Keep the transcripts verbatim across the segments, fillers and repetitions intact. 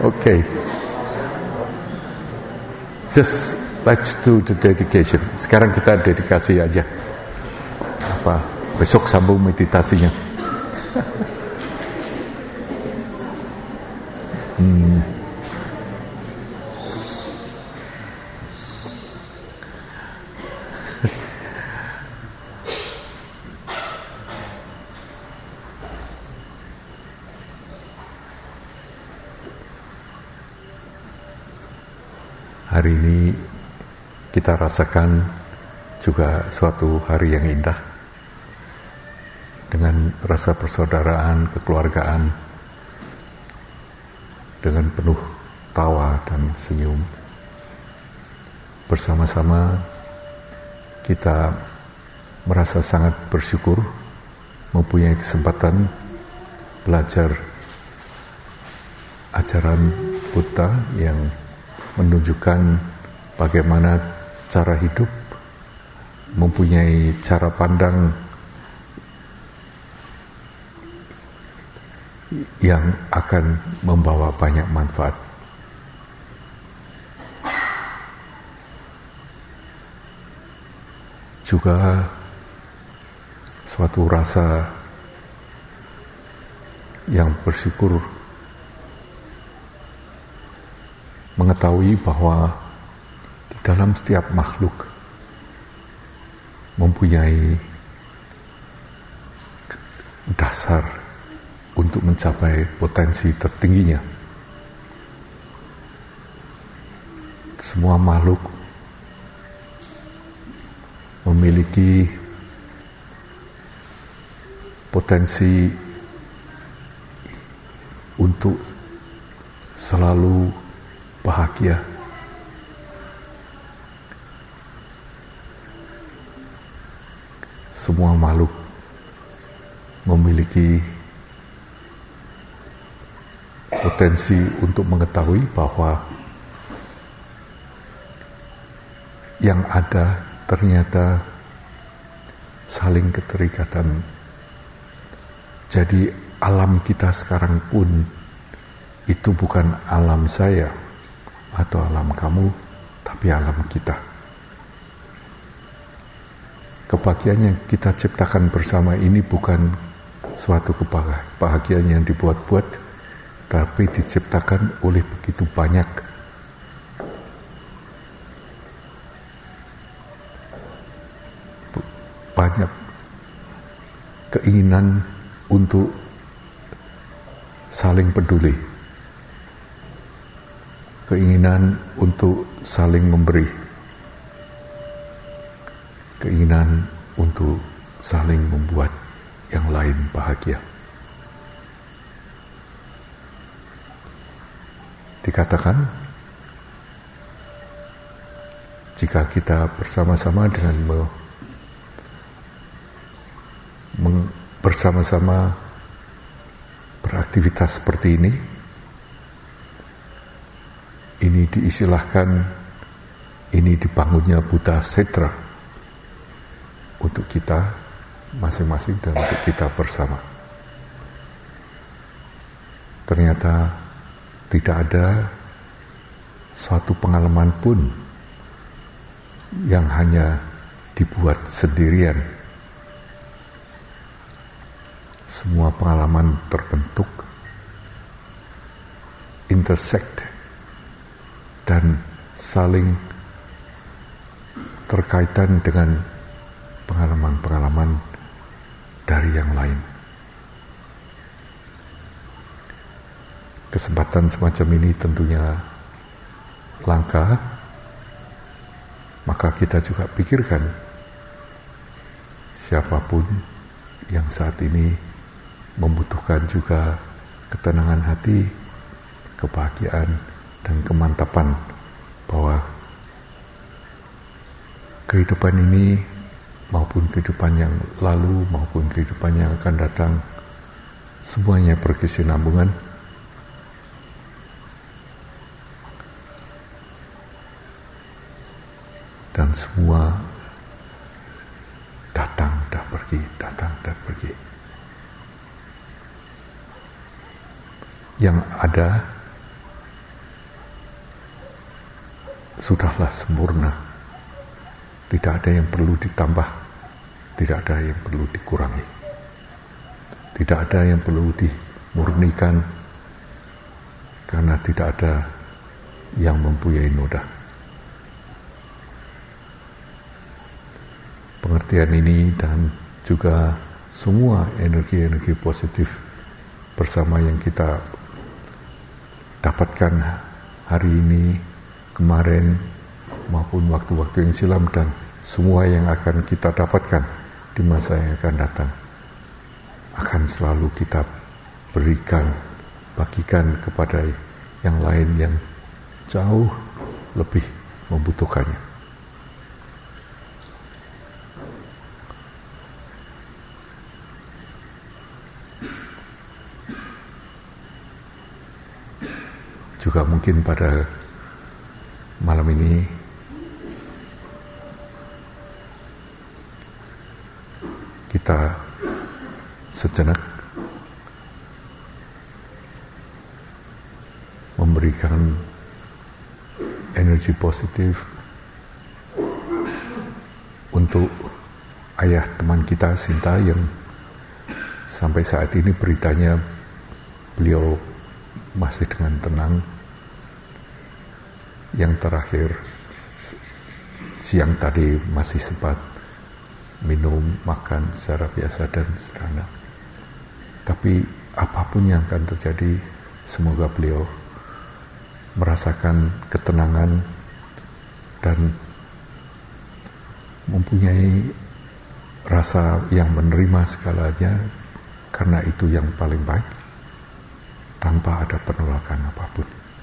Okay. Just let's do the dedication. Sekarang kita dedikasi aja. Apa? Besok sambung meditasinya. hmm. Hari ini kita rasakan juga suatu hari yang indah dengan rasa persaudaraan, kekeluargaan, dengan penuh tawa dan senyum. Bersama-sama kita merasa sangat bersyukur mempunyai kesempatan belajar ajaran Buddha yang menunjukkan bagaimana cara hidup, mempunyai cara pandang yang akan membawa banyak manfaat. Juga suatu rasa yang bersyukur mengetahui bahwa di dalam setiap makhluk mempunyai dasar untuk mencapai potensi tertingginya. Semua makhluk memiliki potensi untuk selalu bahagia. Semua makhluk memiliki potensi untuk mengetahui bahwa yang ada ternyata saling keterikatan. Jadi alam kita sekarang pun itu bukan alam saya atau alam kamu, tapi alam kita. Kebahagiaan yang kita ciptakan bersama ini bukan suatu kebahagiaan yang dibuat-buat, tapi diciptakan oleh begitu banyak banyak keinginan untuk saling peduli, keinginan untuk saling memberi, keinginan untuk saling membuat yang lain bahagia. Dikatakan, jika kita bersama-sama dengan me, meng, bersama-sama beraktivitas seperti ini, ini diistilahkan, ini dibangunnya Buddha Setra untuk kita masing-masing dan untuk kita bersama. Ternyata tidak ada suatu pengalaman pun yang hanya dibuat sendirian. Semua pengalaman terbentuk, intersect, dan saling terkaitan dengan pengalaman-pengalaman dari yang lain. Kesempatan semacam ini tentunya langka, maka kita juga pikirkan siapapun yang saat ini membutuhkan juga ketenangan hati, kebahagiaan, dan kemantapan bahwa kehidupan ini maupun kehidupan yang lalu maupun kehidupan yang akan datang semuanya berkesinambungan. Dan semua datang dan pergi, datang dan pergi. Yang ada sudahlah sempurna. Tidak ada yang perlu ditambah, tidak ada yang perlu dikurangi, tidak ada yang perlu dimurnikan, karena tidak ada yang mempunyai noda. Pengertian ini dan juga semua energi-energi positif bersama yang kita dapatkan hari ini, kemarin, maupun waktu-waktu yang silam, dan semua yang akan kita dapatkan di masa yang akan datang, akan selalu kita berikan, bagikan kepada yang lain yang jauh lebih membutuhkannya. Juga mungkin pada malam ini kita sejenak memberikan energi positif untuk ayah teman kita Sinta yang sampai saat ini beritanya beliau masih dengan tenang. Yang terakhir siang tadi masih sempat minum, makan secara biasa dan sederhana. Tapi apapun yang akan terjadi, semoga beliau merasakan ketenangan dan mempunyai rasa yang menerima segalanya, karena itu yang paling baik, tanpa ada penolakan apapun.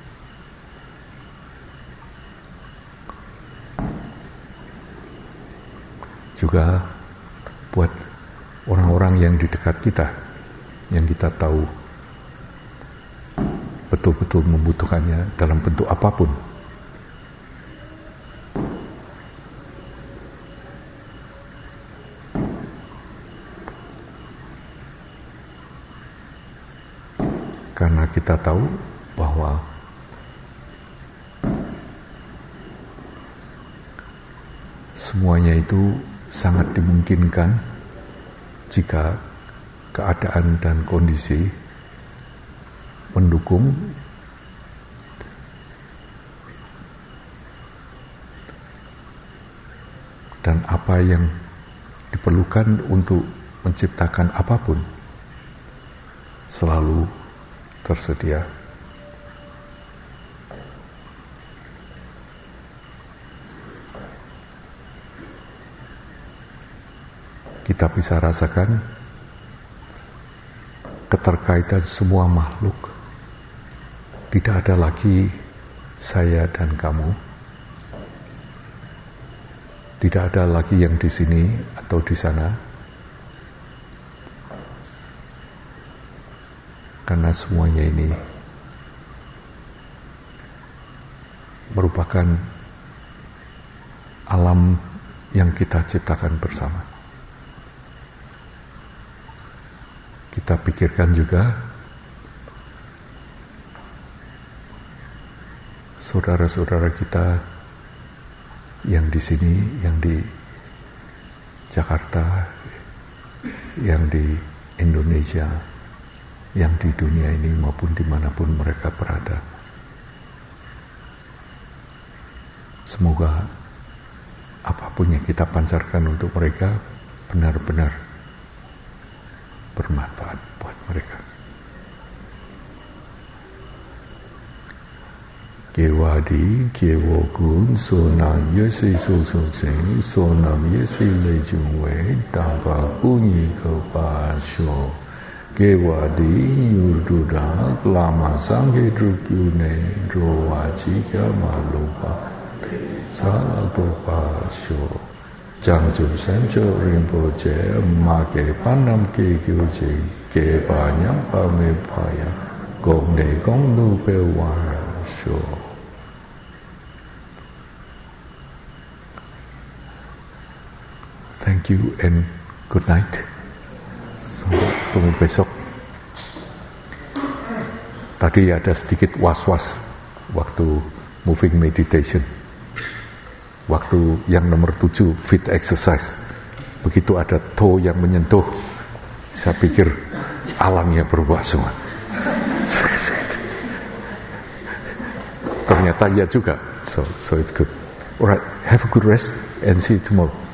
Juga buat orang-orang yang di dekat kita, yang kita tahu betul-betul membutuhkannya dalam bentuk apapun. Karena kita tahu bahwa semuanya itu sangat dimungkinkan jika keadaan dan kondisi mendukung, dan apa yang diperlukan untuk menciptakan apapun selalu tersedia. Kita bisa rasakan keterkaitan semua makhluk. Tidak ada lagi saya dan kamu. Tidak ada lagi yang di sini atau di sana. Karena semuanya ini merupakan alam yang kita ciptakan bersama. Kita pikirkan juga saudara-saudara kita yang di sini, yang di Jakarta, yang di Indonesia, yang di dunia ini maupun dimanapun mereka berada. Semoga apapun yang kita pancarkan untuk mereka benar-benar bermanfaat buat mereka. Gewadi, Gewogun, Sonam Yesi Susuksen, Sonam Yesi Lejungwe, Tanpa Kunyi Kepasyo, Gewadi, Yurduda, Lama Sanghe Drukyune, Drowaji Kamalupa, Salapasyo, Jangju Sancho Rinpoche, Make Panam Ke Gyuji, Ke Panyam Pame Paya, Gong Ne Gong Nu Pe Wara Sho. Thank you and good night. Sampai ketemu besok. Tadi ada sedikit was-was waktu moving meditation. waktu yang nomor tujuh fit exercise, begitu ada toe yang menyentuh, saya pikir alamnya berubah semua. Ternyata ya juga. So, so it's good. Alright, have a good rest and see you tomorrow.